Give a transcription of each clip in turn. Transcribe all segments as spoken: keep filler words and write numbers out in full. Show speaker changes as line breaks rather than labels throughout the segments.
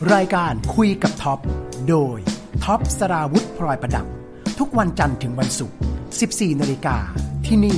รายการคุยกับท็อปโดยท็อปสราวุธพลอยประดับทุกวันจันทร์ถึงวันศุกร์ สิบสี่นาฬิกา ที่นี่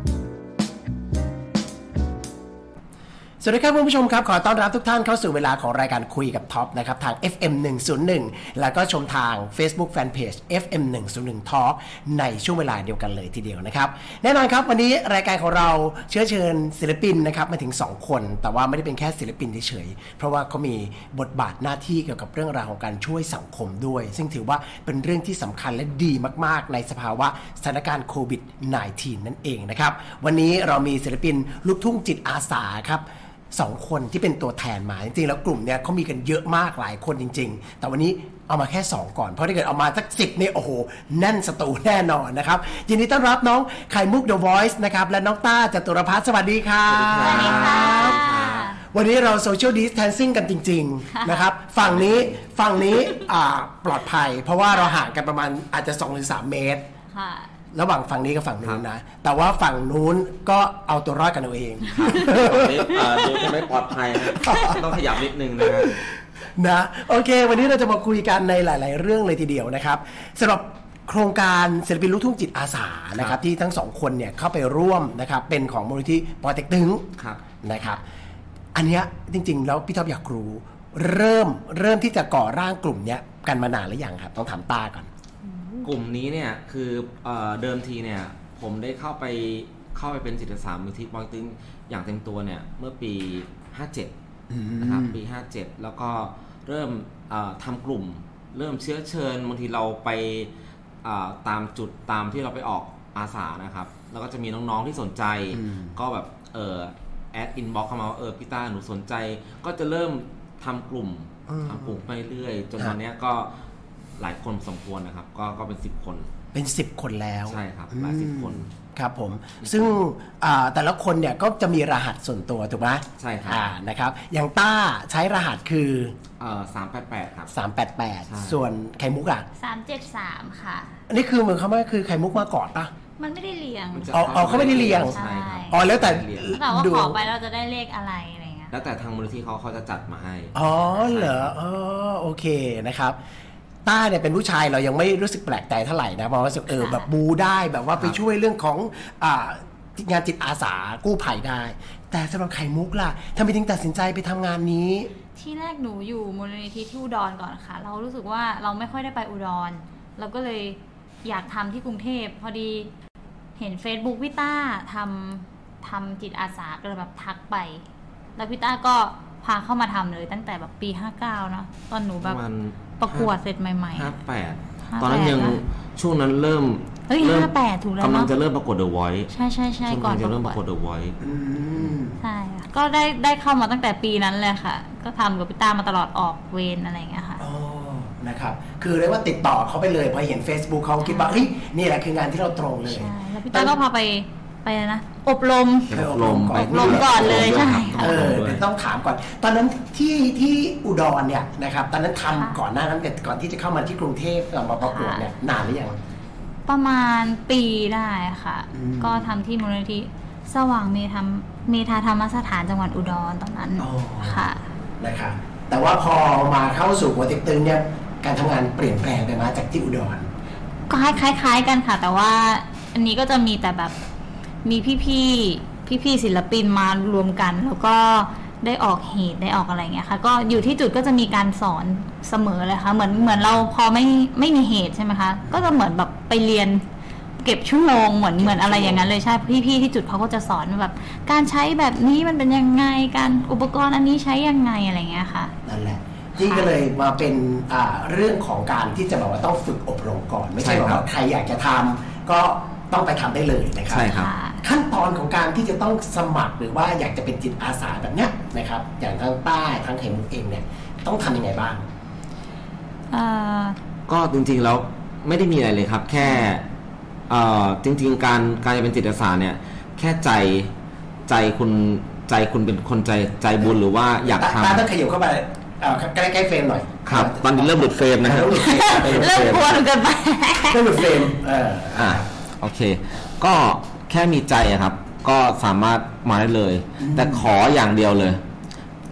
สวัสดีครับคุณผู้ชมครับขอต้อนรับทุกท่านเข้าสู่เวลาของรายการคุยกับท็อปนะครับทาง เอฟ เอ็ม หนึ่งศูนย์หนึ่ง แล้วก็ชมทาง Facebook Fanpage เอฟ เอ็ม หนึ่งศูนย์หนึ่ง Talk ในช่วงเวลาเดียวกันเลยทีเดียวนะครับแน่นอนครับวันนี้รายการของเราเชื้อเชิญศิลปินนะครับมาถึงสองคนแต่ว่าไม่ได้เป็นแค่ศิลปินเฉยๆเพราะว่าเขามีบทบาทหน้าที่เกี่ยวกับเรื่องราวของการช่วยสังคมด้วยซึ่งถือว่าเป็นเรื่องที่สำคัญและดีมากๆในสภาวะสถานการณ์โควิด สิบเก้า นั่นเองนะครับวันนี้เรามีศิลปินลูกทุ่งจิตอาสาครับสองคนที่เป็นตัวแทนมาจริงๆแล้วกลุ่มเนี้ยเขามีกันเยอะมากหลายคนจริงๆแต่วันนี้เอามาแค่สองก่อนเพราะถ้าเกิดเอามาสักสิบเนี่ยโอ้โหแน่นสตูแน่นอนนะครับยินดีต้อนรับน้องไข่มุก The Voice นะครับและน้องต้าจตุรพัฒน์สวัสดีครับสวัสดีครับวันนี้เรา Social Distancing กันจริงๆนะครับฝั่งนี้ฝั่งนี้อ่าปลอดภัยเพราะว่าเราห่างกันประมาณอาจจะ สองถึงสาม เมตรระหว่างฝั่งนี้กับฝั่งนู้นนะแต่ว่าฝั่งนู้นก็เอาตัวรอดกันเอาเอง
ตรงนี้ดูจะไม่ปลอดภัยนะต้องขยับนิดนึงนะฮะ
นะโอเควันนี้เราจะมาคุยกันในหลายๆเรื่องเลยทีเดียวนะครับสำหรับโครงการศิลปินลูกทุ่งจิตอาสานะครับที่ทั้งสองคนเนี่ยเข้าไปร่วมนะครับเป็นของมูลนิธิปอเต็กตึงนะครับอันเนี้ยจริงๆแล้วพี่ท็อปอยากรู้เริ่มเริ่มที่จะก่อร่างกลุ่มเนี้ยกันมานานหรือยังครับต้องถามตาก่อน
กลุ่มนี้เนี่ยคือเอ่อเดิมทีเนี่ยผมได้เข้าไปเข้าไปเป็นจิตอาสามูลนิธิปอเต็กตึงอย่างเต็มตัวเนี่ยเมื่อปีห้าเจ็ดนะครับปีห้าเจ็ดแล้วก็เริ่มเอ่อทำกลุ่มเริ่มเชื้อเชิญบางทีเราไปเอ่อตามจุดตามที่เราไปออกอาสานะครับแล้วก็จะมีน้องๆที่สนใจก็แบบเออแอดอินบ็อกซ์เข้ามาว่าเออพี่ต้าหนูสนใจก็จะเริ่มทำกลุ่มทำกลุ่มไปเรื่อยจนตอนนี้ก็หลายคนสมควรนะครับก็ก็เป็นสิบคน
เป็นสิบคนแล้ว
ใช่ครับหลายสิบคน
ครับผมซึ่งแต่ละคนเนี่ยก็จะมีรหัสส่วนตัวถูกไหม
ใช่ครับ
นะครับอย่างต้าใช้รหัสคือ
เอ่อสามแปดแปดครับ
สามแปดแปดส่วนไข่มุกอ่ะ
สามเจ็ดสามค่ะ
อันนี้คือเหมือนเขาไม่คือไข่มุกมาก่อนป่ะ
มันไม่ได้เรียง
อ๋อเขาไม่ได้เรียง
ใช่
อ๋อแล้วแต่
แต่ว่าขอไปเราจะได้เลขอะไรอะไรเงี้ย
แล้วแต่ทางมูลนิธิเขาเขาจะจัดมาให้
อ๋อเหรออ๋อโอเคนะครับต้าเนี่ยเป็นผู้ชายเรายังไม่รู้สึกแปลกใจเท่าไหร่นะเพราะว่าเออแบบบูได้แบบว่าไปช่วยเรื่องของอ่างานจิตอาสากู้ภัยได้แต่สำหรับไข่มุกล่ะทำไมถึงตัดสินใจไปทำงานนี้
ที่แรกหนูอยู่มูลนิธิที่อุดรก่อนค่ะเรารู้สึกว่าเราไม่ค่อยได้ไปอุดรเราก็เลยอยากทำที่กรุงเทพพอดีเห็น Facebook พี่ต้าทำทำจิตอาสาก็เลยแบบทักไปแล้วพี่ต้าก็พาเข้ามาทำเลยตั้งแต่แบบปีห้าเก้าเนาะตอนหนูแบบประกวดเสร็จใหม่ๆ
ห้าแปดตอนนั้นยังช่วงนั้นเริ่ม
เฮ้ยห้าแปดถูกแล้ว
กำลังจะเริ่มประกวด The Voice
ใช่ใช่ใช่ก่อน
จะเริ่มประกวด The Voice
ใช่ค่ะก็ได้ได้เข้ามาตั้งแต่ปีนั้นเลยค่ะก็ทำกับพี่ต้ามาตลอดออกเวรอะไรอย่างเงี้ยค่ะ
อ๋อนะครับคือเรียกว่าติดต่อเขาไปเลยพอเห็น Facebook เขาคิดว่าเฮ้ยนี่แหละคืองานที่เราตรงเลย
ใช่แล้วพี่ต้าก็พาไปไปนะอบรม
อบรม
อบรมก่อนเลยใช่
เออต้องถามก่อนตอนนั้นที่ที่อุดรเนี่ยนะครับตอนนั้นทำก่อนหน้านั้นก่อนที่จะเข้ามาที่กรุงเทพมาประกวดเนี่ยนานหรือยัง
ประมาณปีได้ค่ะก็ทำที่มูลนิธิสว่างเมธาเมธาธรรมสถานจังหวัดอุดรตอนนั้นค่ะ
นะครับแต่ว่าพอมาเข้าสู่ปอเต็กตึงเนี่ยการทำงานเปลี่ยนแปลงไปมาจากที่อุดร
ก็คล้ายๆกันค่ะแต่ว่าอันนี้ก็จะมีแต่แบบมีพี่ๆพี่ๆศิลปินมารวมกันแล้วก็ได้ออกเหตุได้ออกอะไรเงี้ยค่ะก็อยู่ที่จุดก็จะมีการสอนเสมอเลยค่ะเหมือนเหมือนเราพอไม่ไม่มีเหตุใช่ไหมคะก็จะเหมือนแบบไปเรียนเก็บชั่วโมงเหมือนเหมือนอะไรอย่างนั้นเลยใช่พี่ๆที่จุดเขาก็จะสอนแบบการใช้แบบนี้มันเป็นยังไงการอุปกรณ์อันนี้ใช้ยังไงอะไรเงี้ยค่ะ
นั่นแหละนี่ก็เลยมาเป็นอ่าเรื่องของการที่จะบอกว่าต้องฝึกอบรมก่อนไม่ใช่ว่าใครอยากจะทำก็ต้องไปทำได้เลยนะครับ
ใช่ครับ
ขั้นตอนของการที่จะต้องสมัครหรือว่าอยากจะเป็นจิตอาสาแบบเนี้ยนะครับอย่างทางใต้ทางไข่มุกเองเนี่ยต้องทำยังไงบ้าง
ก็จริงๆแล้วไม่ได้มีอะไรเลยครับแค่จริงๆการการจะเป็นจิตอาสาเนี่ยแค่ใจใจคุณใจคุณเป็นคนใจใจบุญหรือว่าอยากทำ
ตาต้องขยับเข้าไปใกล้ใกล้เฟรมหน่อย
ครับตอนนี้เริ่มหลุดเฟรมนะครับ
เริ่มกลัวเกินไป
เริ่มหลุดเฟรม
อ่าโอเคก็แค่มีใจครับก็สามารถมาได้เลยแต่ขออย่างเดียวเลย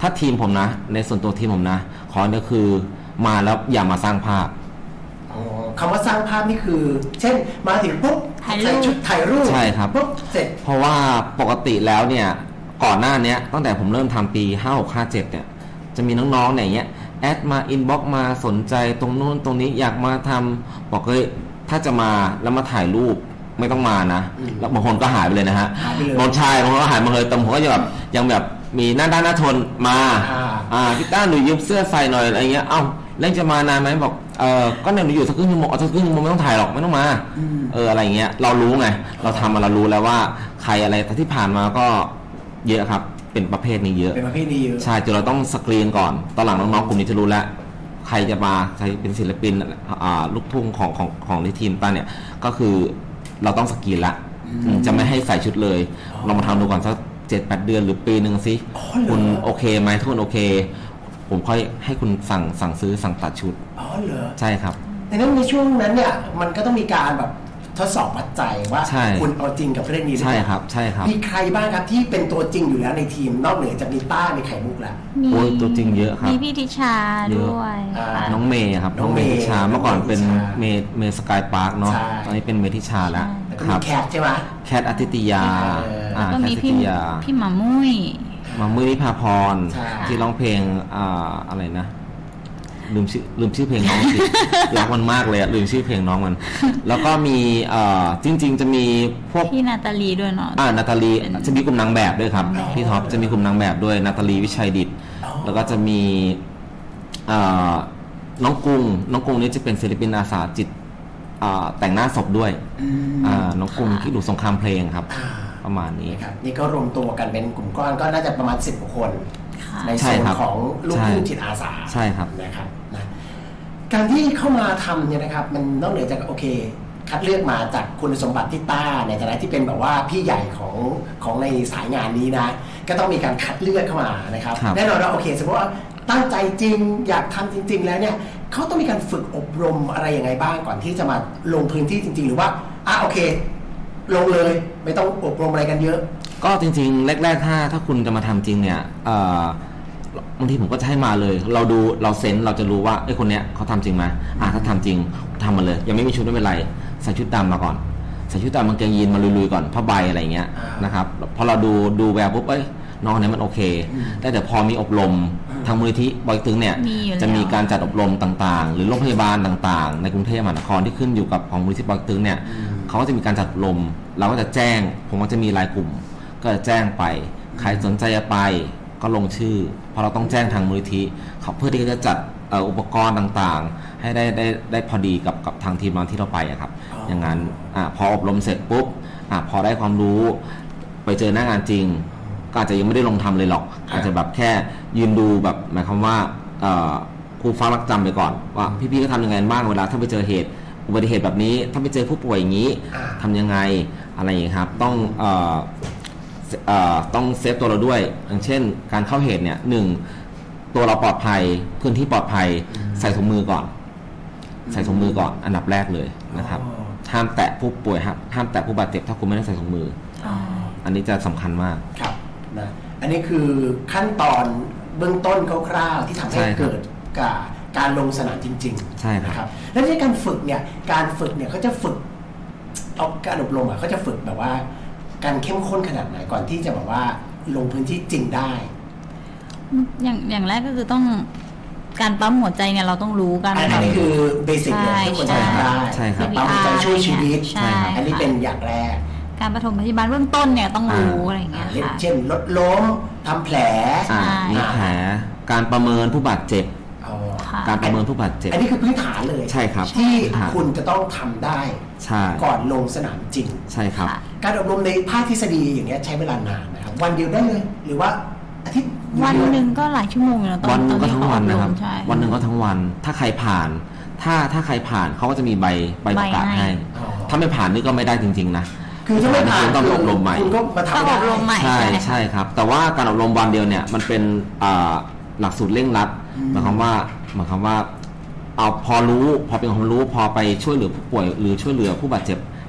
ถ้าทีมผมนะในส่วนตัวทีมผมนะขอเนี่ยคือมาแล้วอย่ามาสร้างภาพ
คำว่าสร้างภาพนี่คือเช่นมาถึงปุ๊บใส่ชุดถ่ายรูป
ใช่ครับ
ปุ๊บเสร็จ
เพราะว่าปกติแล้วเนี่ยก่อนหน้านี้ตั้งแต่ผมเริ่มทำปีห้าหก ห้าเจ็ดเนี่ยจะมีน้องๆเนี่ยเงี้ยแอดมาอินบ็อกมาสนใจตรงนู้นตรงนี้อยากมาทำบอกเลยถ้าจะมาแล้วมาถ่ายรูปไม่ต้องมานะแล้วบางคนก็หายไปเลยนะฮะบางชายบางคนก็หายมาเลยแต่ผมก็ยังแบบยังแบบมีหน้าด้านหน้าทนมาอ่าพี่ต้าหนูยืมเสื้อใส่หน่อยอะไรเงี้ยเอ้าเล่นจะมานานไหมบอกเออก็เนี่ยหนูอยู่สักครึ่งชั่วโมงเอาสักครึ่งชั่วโมงไม่ต้องถ่ายหรอกไม่ต้องมาเอออะไรเงี้ยเรารู้ไงเราทำมาเรารู้แล้วว่าใครอะไรแต่ที่ผ่านมาก็เยอะครับเป็นประเภทนี้เยอะ
เป็นประเภทนี้เยอะ
ใช่จนเราต้องสกรีนก่อนตอนหลังน้องๆกลุ่มนี้จะรู้แล้วใครจะมาใครเป็นศิลปินอ่าลูกทุ่งของของของในทีมต้าเนี่ยก็คือเราต้องสกรีนละจะไม่ให้ใส่ชุดเลยเรามาทำดูก่อนสักเจ็ดแปดเดือนหรือปีหนึ่งสิคุณโอเคไหมทุกคนโอเคผมค่อยให้คุณสั่งสั่งซื้อสั่งตัดชุด
อ๋อเหรอ
ใช่ครับ
แต่นั้นในช่วงนั้นเนี่ยมันก็ต้องมีการแบบทดสอบวัดใจว่าคุณเอาจริงกับเรื่องนี้
ใช่ครับใช่ครับ
มีใครบ้างครับที่เป็นตัวจริงอยู่แล้วในทีมนอกเหนือจากมีต้ามีไข่มุกแล้ว
โอ้ยตัวจริงเยอะครับ
มีพี่ทิชาด้วย
น้องเมย์ครับน้องเมย์ทิชาเมื่อก่อนเป็นเมย์เมย์สกายพาร์คเนาะตอนนี้เป็นเมย์ทิชาแล้ว
ครับแคทใช่ไหม
แคทอาทิตยา
อ่าก็มีพี่พี่หมามุ้ย
หมามุ้ยนิพาพรที่ร้องเพลงอ่าอะไรนะลืมชื่อลืมชื่อเพลงน้องสิรักมันมากเลยอะลืมชื่อเพลงน้องมันแล้วก็มีเอ่อจริงๆจะมีพวก
พี่นาตาลีด้วยเนาะ
อ่านาตาลีจะมีกลุ่มนางแบบด้วยครับพี่ท็อปจะมีกลุ่มนางแบบด้วยนาตาลีวิชัยดิษฐ์แล้วก็จะมีเอ่อน้องกุ้งน้องกุ้งนี่จะเป็นศิลปินอาสาจิตแต่งหน้าศพด้วยอ่าน้องกุ้งที่ดูสงครามเพลงครับประมาณนี้
ครับนี่ก็รวมตัวกันเป็นกลุ่มก้อนก็น่าจะประมาณสิบกว่าคนในส่วนของลูกทุ่งจิตอาสา
ใช่ครับ
นะครับนะการที่เข้ามาทำเนี่ยนะครับมันนอกเหนือจากโอเคคัดเลือกมาจากคุณสมบัติที่ต้าในฐานะที่เป็นแบบว่าพี่ใหญ่ของของในสายงานนี้นะก็ต้องมีการคัดเลือกเข้ามานะครับแน่นอนว่าโอเคสมมติว่าตั้งใจจริงอยากทำจริงๆแล้วเนี่ยเขาต้องมีการฝึกอบรมอะไรยังไงบ้างก่อนที่จะมาลงพื้นที่จริงๆหรือว่าอ่ะโอเคลงเลยไม่ต้องอบรมอะไรกันเยอะ
ก็จริงๆแรกๆถ้าถ้าคุณจะมาทำจริงเนี่ยบางทีผมก็จะให้มาเลยเราดูเราเซนส์เราจะรู้ว่าไอ้คนเนี้ยเขาทำจริงไหมอ่ะถ้าทำจริงทำมาเลยยังไม่มีชุดไม่เป็นไรใส่ชุดดำมาก่อนใส่ชุดดำกางเกงยีนมาลุยๆก่อนผ้าใบอะไรเงี้ยนะครับพอเราดูดูแววปุ๊บเอ้ยน้องเนี้ยมันโอเคได้แต่พอมีอบรมทางมูลนิธิบอยตึงเนี่ยจะมีการจัดอบรมต่างๆหรือโรงพยาบาลต่างๆในกรุงเทพมหานครที่ขึ้นอยู่กับของมูลนิธิบอยตึงเนี่ยเขาก็จะมีการจัดอบรมเราก็จะแจ้งผมก็จะมีรายกลุ่มก็จะแจ้งไปใครสนใจจะไปก็ลงชื่อเพราะเราต้องแจ้งทางมูลนิธิเขาเพื่อที่จะจัดอุปกรณ์ต่างๆให้ได้ได้ได้พอดีกับกับทางทีมงานที่เราไปอะครับอย่างนั้นอ่าพออบรมเสร็จปุ๊บอ่าพอได้ความรู้ไปเจอหน้างานจริงก็อาจจะยังไม่ได้ลงทำเลยหรอกอาจจะแบบแค่ยืนดูแบบหมายความว่าครูฟ้ารักจำไปก่อนว่าพี่ๆก็ทำยังไงบ้างเวลาถ้าไปเจอเหตุอุบัติเหตุแบบนี้ถ้าไปเจอผู้ป่วยอย่างนี้ทำยังไงอะไรอย่างนี้ครับต้องเอ่อเอ่อต้องเซฟตัวเราด้วยอย่างเช่นการเข้าเหตุเนี่ยหนึ่งตัวเราปลอดภัยพื้นที่ปลอดภัยใส่ถุงมือก่อนใส่ถุงมือก่อนอันดับแรกเลยนะครับห้ามแตะผู้ป่วยครับห้ามแตะผู้บาดเจ็บถ้าคุณไม่ได้ใส่ถุงมืออันนี้จะสำคัญมาก
ครับนะอันนี้คือขั้นตอนเบื้องต้นคร่าวๆที่ทำให้เกิดกับการลงสนามจริง
ๆใช่ครับ
แล้วในการฝึกเนี่ยการฝึกเนี่ยเขาจะฝึกเอาการอบรมอ่ะเขาจะฝึกแบบว่าการเข้มข้นขนาดไหนก่อนที่จะแบบว่าลงพื้นที่จริงได้
อย่างอย่างแรกก็คือต้องการปั๊มหัวใจเนี่ยเราต้องรู้กัน
อันนี้คือเบสิกเลยทุกคนจะทำได้
ใช่ครับ
ปั๊มหัวใจช่วยชีวิตใช่อันนี้เป็นอย่างแรก
การปฐมพยาบาลเบื้องต้นเนี่ยต้องรู้อะไรอย่างเงี้ยค่ะ
เช่นลดล้มทำแผล
มีแผลการประเมินผู้บาดเจ็บการประเมินผู้บาดเจ็บ
อันนี้คือพื้นฐานเลย
ใช่ครับ
ที่คุณจะต้องทำได้ก่อนลงสนามจริง
ใช่ครับ
การอบรมในภาคทฤษฎีอย่างเงี้ยใช้เวลานานนะครับวันเดียวได้เลยหรือว่าอาทิตย์
วันหนึ่งก็หลายชั่วโมงอยู่นะตอน
วันหนึ่งก็ทั้งวันนะครับวันหนึ่งก็ทั้งวันถ้าใครผ่านถ้าถ้าใครผ่านเขาก็จะมีใบใบประกาศให้ถ้าไม่ผ่านนี่ก็ไม่ได้จริงๆนะ
คือถ้าไม่ผ่าน
ต้องอบรมใหม่
คุณก็มาทำ
อบรมใหม่
ใช่ใช่ครับแต่ว่าการอบรมวันเดียวเนี่ยมันเป็นหลักสูตรเร่งรัดหมายความว่าหมายความว่าเอาพอรู้พอเป็นความรู้พอไปช่วยเหลือผู้ป่วยหรือช่วยเหลือผู้บาดเจ็บ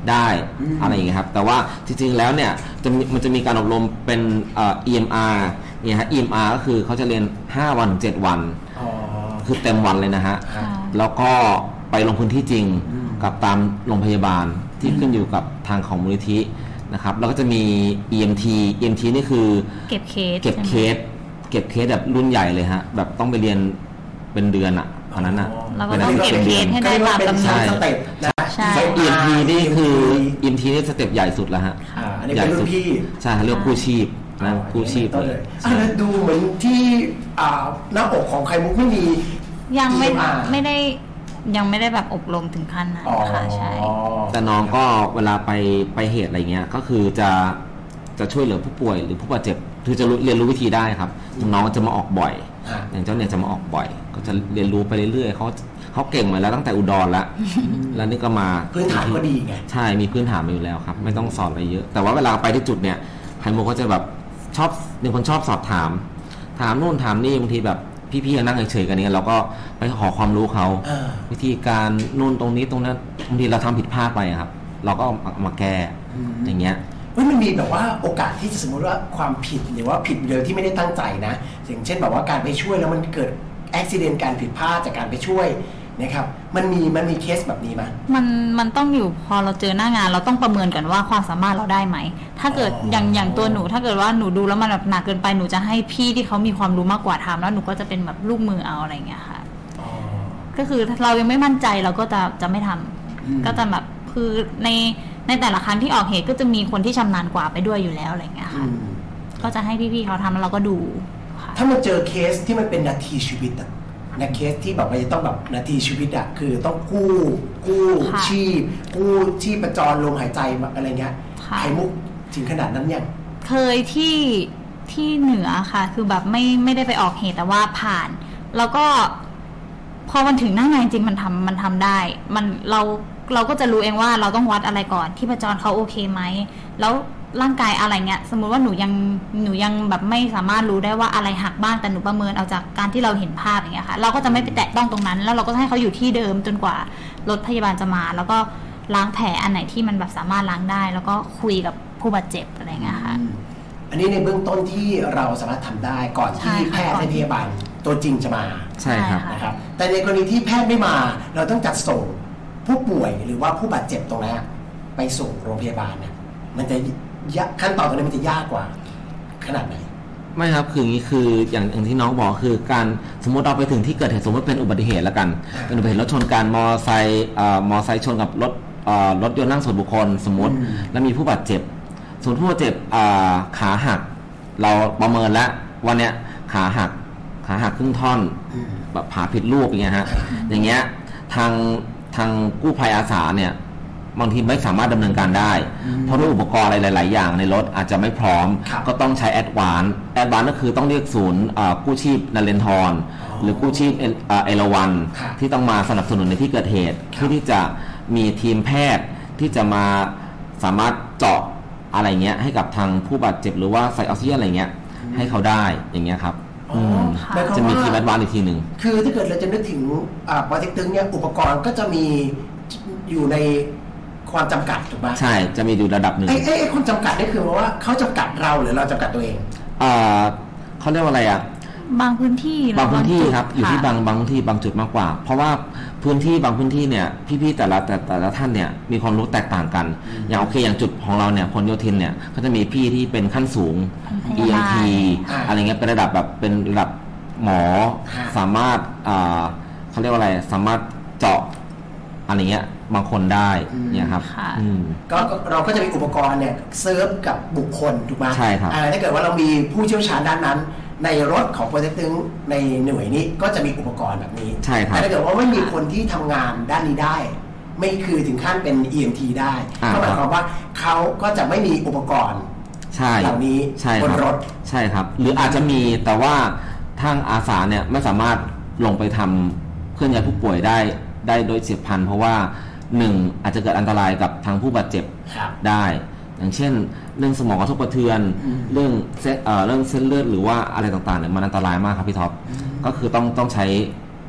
ได้อะไรอย่างเงี้ยครับแต่ว่าจริงๆแล้วเนี่ยจะมันจะมีการอบรมเป็นเอ่อ อี เอ็ม อาร์ เนี่ยฮะ อี เอ็ม อาร์ ก็คือเขาจะเรียนห้าวันเจ็ดวันคือเต็มวันเลยนะฮะแล้วก็ไปลงพื้นที่จริงกับตามโรงพยาบาลที่ขึ้นอยู่กับทางของมูลนิธินะครับแล้วก็จะมี อี เอ็ม ที อี เอ็ม ที นี่คือ
เก็บเคส
เก็บเคสเก็บเคสแบบรุ่นใหญ่เลยฮะแบบต้องไปเรียนเป็นเดือนอ่ะอันนั้นอ่ะ
เราก็ต้องเก็บเคสให้ได้ตามกำหนด
สเต็ปนะ
ใช่
อี เอ็ม ที นี่คือ อี เอ็ม ที นี่สเต็ปใหญ่สุดแล้วฮะ
อันนี้เป็นรุ่นพี่
ใช่เรียกกู้ชีพนะกู้ชีพ
เลยอันนั้นดูเหมือนที่หน้าอกของไข่มุกไม่มี
ยังไม่ไม่ได้ยังไม่ได้แบบอบรมถึงขั้นนั้นค่ะใช่
แต่น้องก็เวลาไปไปเหตุอะไรเงี้ยก็คือจะจะช่วยเหลือผู้ป่วยหรือผู้บาดเจ็บคือจะเรียนรู้วิธีได้ครับน้องจะมาออกบ่อยอย่างเจ้าเนี่ยจะมาออกบ่อยก็จะเรียนรู้ไปเรื่อยๆเขาเขาเก่งมาแล้วตั้งแต่อุดรแล้วแล้วนี่ก็มา
พื้นฐานก็ดีไง
ใช่มีพื้นฐานมาอยู่แล้วครับไม่ต้องสอนอะไรเยอะแต่ว่าเวลาไปที่จุดเนี่ยไฮโมก็จะแบบชอบเป็นคนชอบสอบถามถามนู่นถามนี่บางทีแบบพี่ๆนั่งเฉยๆกันเนี่ยเราก็ไปขอความรู้เขาวิธีการนู่นตรงนี้ตรงนั้นบางทีเราทำผิดพลาดไปครับเราก็มาแก้อย่างเงี้ย
เฮ้ยมันมีแบบว่าโอกาสที่จะสมมติว่าความผิดหรือว่าผิดโดยที่ไม่ได้ตั้งใจนะอย่างเช่นแบบว่าการไปช่วยแล้วมันเกิดอุบัติเหตุการผิดพลาดจากการไปช่วยนะครับมันมีมันมีเคสแบบนี้ไหม
มันมันต้องอยู่พอเราเจอหน้างานเราต้องประเมินกันว่าความสามารถเราได้ไหมถ้าเกิดอย่างอย่างตัวหนูถ้าเกิดว่าหนูดูแล้วมันแบบหนักเกินไปหนูจะให้พี่ที่เขามีความรู้มากกว่าทำแล้วหนูก็จะเป็นแบบลูกมือเอาอะไรอย่างเงี้ยค่ะก็คือเรายังไม่มั่นใจเราก็จะจะไม่ทำก็จะแบบคือในในแต่ละครั้งที่ออกเหตุก็จะมีคนที่ชำนาญกว่าไปด้วยอยู่แล้วอะไรอย่างเงี้ยค่ะก็จะให้พี่ๆเขาทำแล้วเราก็ดู
ถ้ามันเจอเคสที่มันเป็นนาทีชีวิตอะในเคสที่แบบว่าจะต้องแบบนาทีชีวิตอะคือต้องกู้กู้ชีพกู้ชีพประจรลมหายใจอะไรเงี้ยไข่มุกถึงขนาดนั้นยัง
เคยที่ที่เหนือค่ะคือแบบไม่ไม่ได้ไปออกเหตุแต่ว่าผ่านแล้วก็พอมันถึงหน้างานจริงมันทำมันทำได้มันเราเราก็จะรู้เองว่าเราต้องวัดอะไรก่อนที่ประจรเขาโอเคไหมแล้วร่างกายอะไรเงี้ยสมมุติว่าหนูยังหนูยังแบบไม่สามารถรู้ได้ว่าอะไรหักบ้างแต่หนูประเมินเอาจากการที่เราเห็นภาพอย่างเงี้ยค่ะเราก็จะไม่ไปแตะต้องตรงนั้นแล้วเราก็ให้เขาอยู่ที่เดิมจนกว่ารถพยาบาลจะมาแล้วก็ล้างแผลอันไหนที่มันแบบสามารถล้างได้แล้วก็คุยกับผู้บาดเจ็บอะไรเงี้ยค่ะ
อันนี้ในเบื้องต้นที่เราสามารถทำได้ก่อนที่แพทย์และพยาบาลตัวจริงจะมา
ใช่ครับ
นะครับแต่ในกรณีที่แพทย์ไม่มาเราต้องจัดส่งผู้ป่วยหรือว่าผู้บาดเจ็บตรงนั้นไปส่งโรงพยาบาลเนี่ยมันจะขั้นตอนตรงนี้มันจะยากกว่าขนาดไหน
ไม่ครับคืออย่างนี้คืออย่างอย่างที่น้องบอกคือการสมมติเราไปถึงที่เกิดเหตุสมมติเป็นอุบัติเหตุแล้วกันเป็นอุบัติเหตุรถชนกันมอไซค์มอไซค์ชนกับรถรถยนต์นั่งส่วนบุคคลสมมติแล้วมีผู้บาดเจ็บส่วนผู้บาดเจ็บขาหักเราประเมินแล้ววันเนี้ยขาหักขาหักครึ่งท่อนแบบผ่าผิดรูปอย่างเงี้ยฮะอย่างเงี้ยทางทางกู้ภัยอาสาเนี่ยบางทีไม่สามารถดำเนินการได้เพราะด้วยอุปกรณ์อะไรหลายๆอย่างในรถอาจจะไม่พร้อมก็ต้องใช้แอดวานซ์แอดวานซ์ก็คือต้องเรียกศูนย์กู้ชีพนเรนทรหรือกู้ชีพเอราวัณที่ต้องมาสนับสนุนในที่เกิดเหตุเพื่อที่จะมีทีมแพทย์ที่จะมาสามารถเจาะอะไรเงี้ยให้กับทางผู้บาดเจ็บหรือว่าใส่ออกซิเจนอะไรเงี้ยให้เขาได้อย่างเงี้ยครับจะมีทีมแอดวานซ์อีกทีหนึ่ง
คือถ้าเกิดเราจะนึกถึงปอเต็กตึงเนี่ยอุปกรณ์ก็จะมีอยู่ในความจำกัดถูกไหม
ใช่จะมีอยู่ระดับหนึ่ง
ไอ้ไอ้ความจำกัดนี่คือว่าเขาจำกัดเราหรือเราจำกัดตัวเอง
อ่าเขาเรียกว่าอะไรอ่ะ
บางพื้นที่
บางพื้นที่ครับอยู่ที่บางบางที่บางจุดมากกว่าเพราะว่าพื้นที่บางพื้นที่เนี่ยพี่ๆแต่ละแต่แต่ละท่านเนี่ยมีความรู้แตกต่างกันอย่างโอเคอย่างจุดของเราเนี่ยพลโยธินเนี่ยเขาจะมีพี่ที่เป็นขั้นสูง อี เอ็ม ที อะไรเงี้ยเป็นระดับแบบเป็นระดับหมอสามารถอ่าเขาเรียกว่าอะไรสามารถเจาะอะไรเงี้ยบางคนได้เนี่ยครับ
ก็เราก็จะมีอุปกรณ์เนี่ยเซิร์ฟกับบุคคลถูกไหม
ใช่ครับ
ถ้าเกิดว่าเรามีผู้เชี่ยวชาญด้านนั้นในรถของโปรเจกต์ตึงในหน่วยนี้ก็จะมีอุปกรณ์แบบนี้
ใช่ครับ
แต่ถ้าเกิดว่าไม่มีคนที่ทำงานด้านนี้ได้ไม่คือถึงขั้นเป็น อี เอ็ม ที ได้ก็หมายความว่าเขาก็จะไม่มีอุปกรณ์เหล่านี้บนรถ
ใช่ครับหรืออาจจะมีแต่ว่าทางอาสาเนี่ยไม่สามารถลงไปทำเคลื่อนย้ายผู้ป่วยได้ได้โดยเฉียบพลันเพราะว่าหนึ่งอาจจะเกิดอันตรายกับทางผู้บาดเจ็บได้อย่างเช่นเรื่องสมองกระทบกระเทือนเรื่องเส้นเรื่องเส้นเลือดหรือว่าอะไรต่างๆเนี่ยมันอันตรายมากครับพี่ท็อปก็คือต้องต้องใช้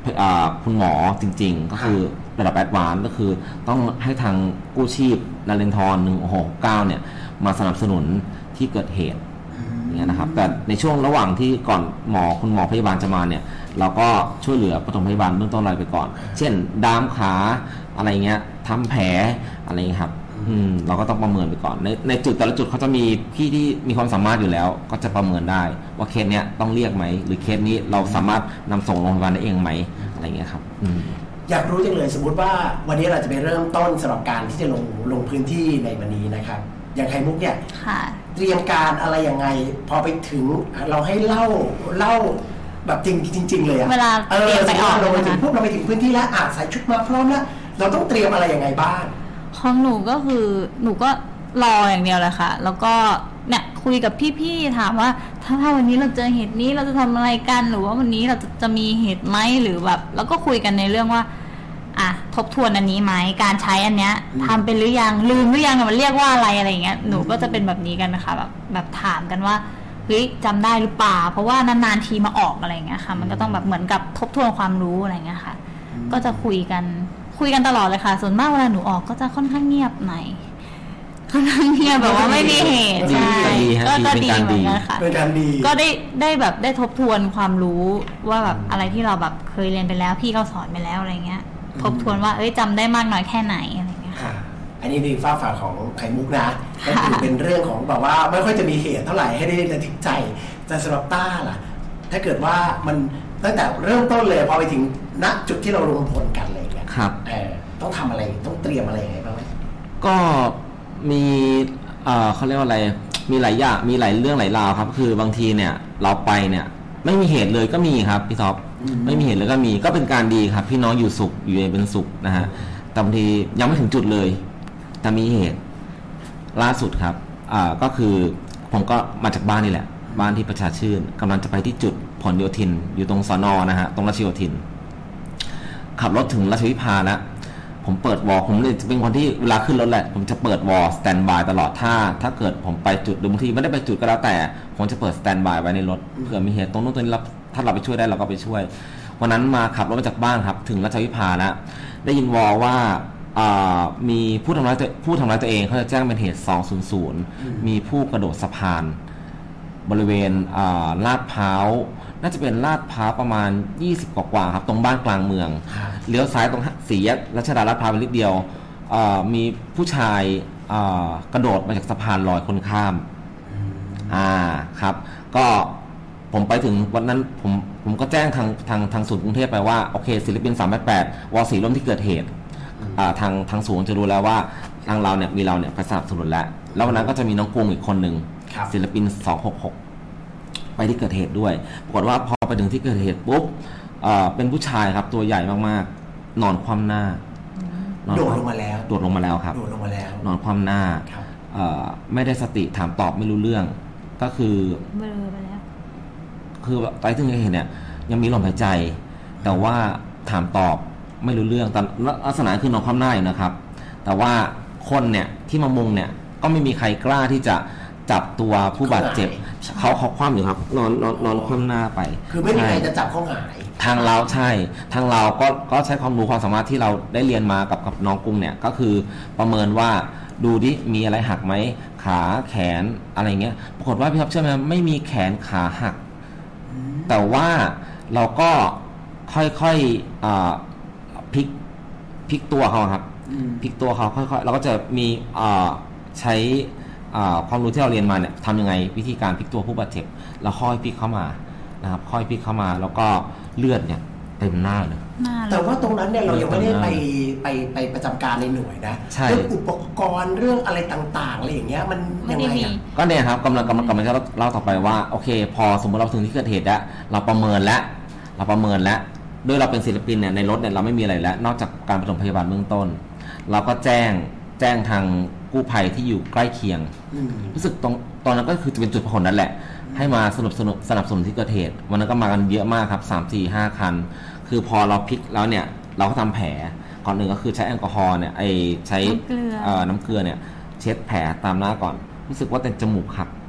คุณหมอจริงๆก็คือระดับแอดวานซ์ก็คือต้องให้ทางกู้ชีพนเรนทรหนึ่งหกเก้าเนี่ยมาสนับสนุนที่เกิดเหตุเนี่ยนะครับแต่ในช่วงระหว่างที่ก่อนหมอคุณหมอพยาบาลจะมาเนี่ยเราก็ช่วยเหลือปฐมพยาบาลเบื้องต้นอะไรไปก่อนเช่นดามขาอะไรเงี้ยทำแผลอะไรเงี้ยครับอืมเราก็ต้องประเมินไปก่อนในในจุดแต่ละจุดเขาจะมีพี่ที่มีความสามารถอยู่แล้วก็จะประเมินได้ว่าเคสเนี้ยต้องเรียกไหมหรือเคสนี้เราสามารถนำส่งโรงพยาบาลได้เองไหมอะไรเงี้ยครับอืม
อยากรู้จังเลยสมมุติว่าวันนี้เราจะไปเริ่มต้นสำหรับการที่จะลงลงพื้นที่ในวันนี้นะครับอย่างไข่มุกเนี่ยเตรียมการอะไรยังไงพอไปถึงเราให้เล่าเล่าแบบจริงจริงๆเลยอะ
เวลาเตรียมไปออก
เราไปถึงพวกเราไปถึงพื้นที่แล้วอาจใส่ชุดมาพร้อมแล้วเราต้องเตรียมอะไรยังไงบ้าง
ของหนูก็คือหนูก็รออย่างเดียวเลยค่ะแล้วก็เนี่ยคุยกับพี่ๆถามว่าถ้าถ้าวันนี้เราเจอเหตุนี้เราจะทำอะไรกันหรือว่าวันนี้เราจะจะมีเหตุไหมหรือแบบแล้วก็คุยกันในเรื่องว่าอ่ะทบทวนอันนี้ไหมการใช้อันเนี้ยทำเป็นหรือยังลืมหรือยังมันเรียกว่าอะไรอะไรอย่างเงี้ยหนูก็จะเป็นแบบนี้กันนะคะแบบแบบถามกันว่าเฮ้ยจำได้หรือเปล่าเพราะว่านานๆทีมาออกอะไรอย่างเงี้ยค่ะมันก็ต้องแบบเหมือนกับทบทวนความรู้อะไรอย่างเงี้ยค่ะก็จะคุยกันคุยกันตลอดเลยค่ะส่วนมากเวลาหนูออกก็จะค่อนข้างเงียบหน่อยค่อนข้างเงียบแบบว่าไม่มีเหตุใช่ก็ก็ดีเหมือนกันค่ะก็ได้ได้แบบได้ทบทวนความรู้ว่าแบบอะไรที่เราแบบเคยเรียนไปแล้วพี่เขาสอนไปแล้วอะไรเงี้ยทบทวนว่าเอ้ยจำได้มากน้อยแค่ไหนอะไรเงี้ยค่ะ
อันนี้ดีฟ้าฝ่าของไข่มุกนะก็คือเป็นเรื่องของแบบว่าไม่ค่อยจะมีเหตุเท่าไหร่ให้ได้ระทึกใจแต่สำหรับต้าล่ะถ้าเกิดว่ามันตั้งแต่เริ่มต้นเลยพอไปถึงณจุดที่เราลงพลกันเลยเนี่ย
ครับ
เออต้องทำอะไรต้องเตรียมอะไรยังไงบ้างไหม
ก็มีเอ่อเขาเรียกว่าอะไรมีหลายอย่างมีหลายเรื่องหลายราวครับคือบางทีเนี่ยเราไปเนี่ยไม่มีเหตุเลยก็มีครับพี่ท็อปไม่มีเหตุเลยก็มีก็เป็นการดีครับพี่น้องอยู่สุขอยู่เป็นสุขนะฮะแต่บางทียังไม่ถึงจุดเลยแต่มีเหตุล่าสุดครับอ่าก็คือผมก็มาจากบ้านนี่แหละบ้านที่ประชาชื่นกำลังจะไปที่จุดผลโยธินอยู่ตรงสน.นะฮะตรงราชโยธินขับรถถึงราชวิภาแล้วผมเปิดวอลผมเลยเป็นคนที่เวลาขึ้นรถแหละผมจะเปิดวอลสแตนบายตลอดถ้าถ้าเกิดผมไปจุดหรือบางทีไม่ได้ไปจุดก็แล้วแต่ผมจะเปิดสแตนบายไว้ในรถเผื่อมีเหตุตรงนู้นตรงนี้ถ้าเราไปช่วยได้เราก็ไปช่วยวันนั้นมาขับรถมาจากบ้านครับถึงราชวิภาแล้วได้ยินวอลว่ามีผู้ทำร้ายผู้ทำร้ายตัวเองเขาจะแจ้งเป็นเหตุสองศูนย์ศูนย์มีผู้กระโดดสะพานบริเวณลาดพร้าวน่าจะเป็นลาดพร้าวประมาณยี่สิบกว่าๆครับตรงบ้านกลางเมืองเลี้ยวซ้ายตรงสี่แยกรัชดาลาดพร้าวไปนิดเดียวมีผู้ชายกระโดดมาจากสะพานลอยคนข้ามอ่าครับก็ผมไปถึงวันนั้นผมผมก็แจ้งทางทางทางศูนย์กรุงเทพไปว่าโอเคศิลปินสามแปดแปดวสีร่มที่เกิดเหตุทางทางศูนย์จะรู้แล้วว่าทางเราเนี่ยมีเราเนี่ยไปสนับสนุนแล้วแล้ววันนั้นก็จะมีน้องกุ้งอีกคนหนึ่งศิลปินสองหกหกไปที่เกิดเหตุด้วยปรากฏว่าพอไปถึงที่เกิดเหตุปุ๊บเอ่อเป็นผู้ชายครับตัวใหญ่มากๆนอนคว่ำหน้า
โดดลงมาแล้ว
โดดลงมาแล้วครับ
โดดลงมาแล้ว
นอนคว่ำหน้าเอ่อไม่ได้สติถามตอบไม่รู้เรื่องก็คือ
เบลอไปแล้ว
คือตอนที่เกิดเหตุเนี่ยยังมีลมหายใจแต่ว่าถามตอบไม่รู้เรื่องแต่ลักษณะคือนอนคว่ำหน้าอยู่นะครับแต่ว่าคนเนี่ยที่มามุงเนี่ยก็ไม่มีใครกล้าที่จะจับตัวผู้บาดเจ็บเขาเขาคว่ำอยู่ครับนอนนอนนอนคว่ำหน้าไป
คือไม่มีใครจะจับเขาหาย
ทางเราใช่ทางเราก็ก็ใช้ความรู้ความสามารถที่เราได้เรียนมากับกับน้องกุ้งเนี่ยก็คือประเมินว่าดูดิมีอะไรหักไหมขาแขนอะไรเงี้ยปรากฏว่าพี่ท็อปเชื่อไหมไม่มีแขนขาหักแต่ว่าเราก็ค่อยๆพลิกพลิกตัวเขาครับพลิกตัวเขาค่อยๆเราก็จะมีใช้ความรู้ที่เราเรียนมาเนี่ยทำยังไงวิธีการพลิกตัวผู้บาดเจ็บแล้วค่อยพลิกเข้ามานะครับค่อยพลิกเข้ามาแล้วก็เลือดเนี่ยเต็มหน้าเลย
แต่ว่าตรงนั้นเนี่ยเรายังไม่ได้ไปไปไปประจำการในหน่วยนะเรื่องอุปกรณ์เรื่องอะไรต่างๆอะไรอย่างเงี้ยมันยังไง
ก็เนี่ยครับกำลังกำลังกำลังจะเล่าต่อไปว่าโอเคพอสมมติเราถึงที่เกิดเหตุแล้วเราประเมินแล้วเราประเมินแล้วด้วยเราเป็นศิลปินเนี่ยในรถเนี่ยเราไม่มีอะไรแล้วนอกจากการปฐมพยาบาลเบื้องต้นเราก็แจ้งแจ้งทางกู้ภัยที่อยู่ใกล้เคียงรู้สึกตรงตอนนั้นก็คือจะเป็นจุดพหลนั่นแหละให้มาสนับสนุนสนับสนุนที่เกิดเหตุวันนั้นก็มากันเยอะมากครับสาม สี่ ห้าคันคือพอเราพลิกแล้วเนี่ยเราก็ทำแผลก่อนหนึ่งก็คือใช้แอลกอฮอล์เนี่ยไอใช้น้ำเกลือเนี่ยเช็ดแผลตามหน้าก่อนรู้สึกว่าเป็นจมูกหัก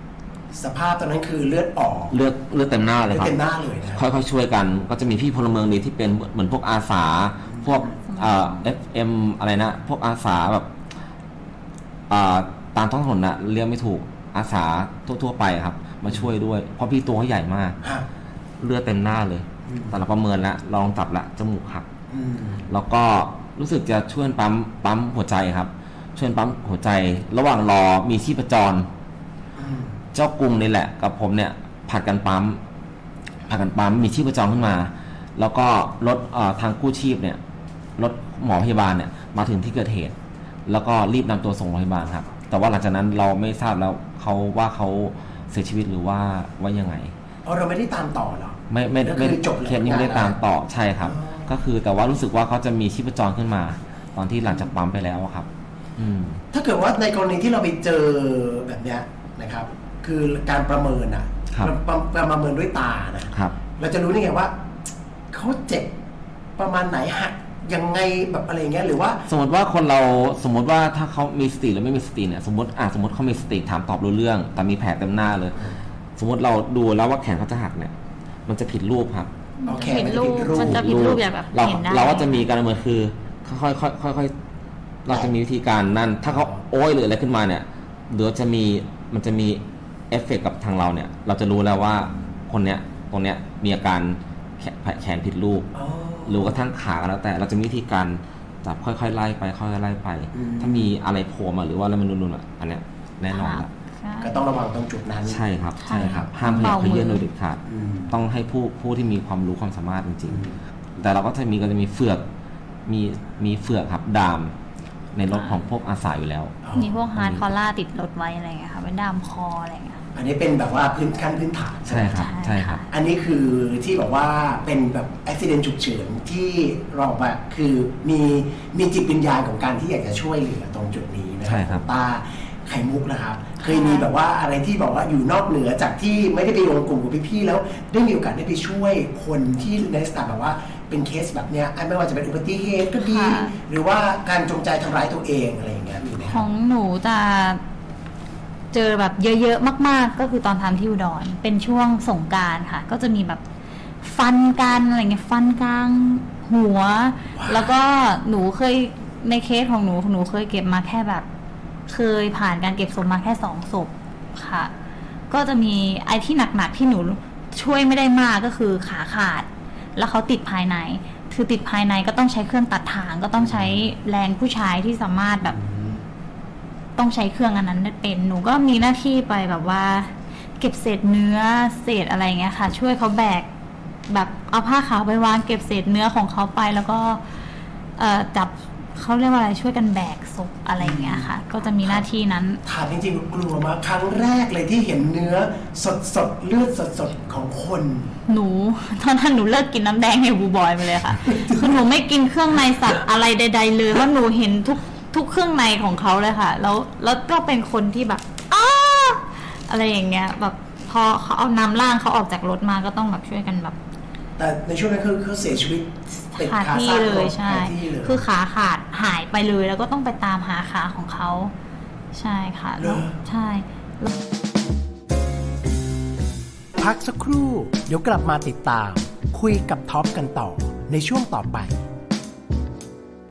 สภาพตอนนั้นคือเลือดออก
เลือดเลือดเต็มหน้าเลยครับ
เต็มหน้าเลยนะ
ค่อยๆช่วยกันก็จะมีพี่พลเมืองดีที่เป็นเหมือนพวกอาสาพวกเอ่อ เอฟ เอ็ม อะไรนะพวกอาสาแบบอ่าตามท้องถนนนะเรียกไม่ถูกอาสาทั่วๆไปครับมาช่วยด้วยเพราะพี่ตัวเขาใหญ่มากเลือดเต็มหน้าเลยแต่เราประเมินแล้วลองตับละจมูกหักแล้วก็รู้สึกจะช่วยปั๊มปั๊มหัวใจครับช่วยปั๊มหัวใจระหว่างรอมีชีพจรเจ้ากรุงนี่แหละกับผมเนี่ยผัดกันปั๊มผัดกันปั๊มมีชีพจรขึ้นมาแล้วก็รถทางกู้ชีพเนี่ยรถหมอพยาบาลเนี่ยมาถึงที่เกิดเหตุแล้วก็รีบนำตัวส่งโรงพยาบาลครับแต่ว่าหลังจากนั้นเราไม่ทราบแล้วเขาว่าเขาเสียชีวิตหรือว่าว่ายังไง
อ๋อเราไม่ได้ตามต่อหรอ
ไม่ไม่ไม่เคสนี้ไม่ได้ตามต่อใช่ครับก็คือแต่ว่ารู้สึกว่าเขาจะมีชีพจรขึ้นมาตอนที่หลังจากปั๊มไปแล้วครับอืม
ถ้าเกิดว่าในกรณีที่เราไปเจอแบบเนี้ยนะครับคือการประเมินอ่ะเราประเมินด้วยตานะครับเราจะรู้ได้ไงว่าเขาเจ็บประมาณไหนหักยังไงแบบอะไรเงี้ยหรือว่า
สมมติว่าคนเราสมมติว่าถ้าเขามีสติหรือไม่มีสติเนี่ยสมมติอ่ะสมมติเขามีสติถามตอบรู้เรื่องแต่มีแผลเต็มหน้าเลยสมมติเราดูแล้วว่าแขนเขาจะหักเนี่ยมันจะผิดรูปครับ
โอเคมันจะผิดรูป
มันจะผิดรูปอย่างแบบ
เราเราก็จะมีการประเมินคือค่อยค่อยค่อยค่อยเราจะมีวิธีการนั่นถ้าเขาโอ้ยหรืออะไรขึ้นมาเนี่ยเดี๋ยวจะมีมันจะมีเอฟเฟกต์กับทางเราเนี่ยเราจะรู้แล้วว่าคนเนี้ยตรงเนี้ยมีอาการแขนผิดรูปหรือกระทั่งขาก็แล้วแต่เราจะมีวิธีการจับค่อยๆไล่ไปค่อยๆไล่ไปถ้ามีอะไรโผล่มาหรือว่าอะไรมันนุนๆอ่ะอันเนี้ยแน่นอนละ
ก็ต้องระวังตรงจุดนั้น
ใช่ครับใช่ครับห้ามขยับเขยื้อนโดยเด็ดขาดต้องให้ผู้ผู้ที่มีความรู้ความสามารถจริงๆแต่เราก็จะมีก็จะมีเฟือกมีมีเฟือกครับดามในรถของพวกอาสาอยู่แล้ว
มีพวกฮาร์ดคอล่าติดรถไว้อะไรเงี้ยค่ะเป็นดามคออะไรเงี้ย
อันนี้เป็นแบบว่าพื้นขั้นพื้นฐาน
ใช่ครับใช่ครับ
อันนี้คือที่บอกว่าเป็นแบบอุบัติเหตุฉุกเฉินที่เราบอกว่าคือมีมีจิตวิญญาณของการที่อยากจะช่วยเหลือตรงจุดนี้นะครับตาไข่มุกนะครับเคยมีแบบว่าอะไรที่บอกว่าอยู่นอกเหนือจากที่ไม่ได้ไปรวมกลุ่มกับพี่ๆแล้วได้มีโอกาสได้ไปช่วยคนที่ในสถานแบบว่าเป็นเคสแบบเนี้ยไม่ว่าจะเป็นอุบัติเหตุก็ดีหรือว่าการจงใจทำร้ายตัวเองอะไรอย่างเงี้ยมีไหม
ของหนูจะเจอแบบเยอะๆมากๆก็คือตอนทำที่อุดรเป็นช่วงสงกรานต์ค่ะก็จะมีแบบฟันกันอะไรเงี้ยฟันกลางหัว wow. แล้วก็หนูเคยในเคสของหนูหนูเคยเก็บมาแค่แบบเคยผ่านการเก็บศพมาแค่สองศพค่ะก็จะมีไอ้ที่หนักๆที่หนูช่วยไม่ได้มากก็คือขาขาดแล้วเขาติดภายในคือติดภายในก็ต้องใช้เครื่องตัดถ่างก็ต้องใช้แรงผู้ชายที่สามารถแบบต้องใช้เครื่องอันนั้นเป็นหนูก็มีหน้าที่ไปแบบว่าเก็บเศษเนื้อเศษอะไรเงี้ยค่ะช่วยเขาแบกแบบเอาผ้าขาวไปวางเก็บเศษเนื้อของเขาไปแล้วก็เอ่อจับเขาเรียกว่าอะไรช่วยกันแบกศพอะไรเงี้ยค่ะก็จะมีหน้าที่นั้น
ถามจริงๆกลัวมากครั้งแรกเลยที่เห็นเนื้อสดๆเลือดสดๆของคน
หนูตอนนั้นหนูเลิกกินน้ำแดงให้บูบอยไปเลยค่ะ คือหนูไม่กินเครื่องในสัตว์อะไรใดๆเลยเพราะหนูเห็นทุกทุกเครื่องในของเขาเลยค่ะแล้วแล้วก็เป็นคนที่แบบอ้าอะไรอย่างเงี้ยแบบพอเขาเอานำร่างเขาออกจากรถมาก็ต้องแบบช่วยกันแบบ
แต่ในช่วงนั้นคือเขาเสียชีวิต
ขาที่เลยใช่คือขาขาดหายไปเลยแล้วก็ต้องไปตามหาขาของเขาใช่ค่ะใช่
พักสักครู่เดี๋ยวกลับมาติดตามคุยกับท็อปกันต่อในช่วงต่อไป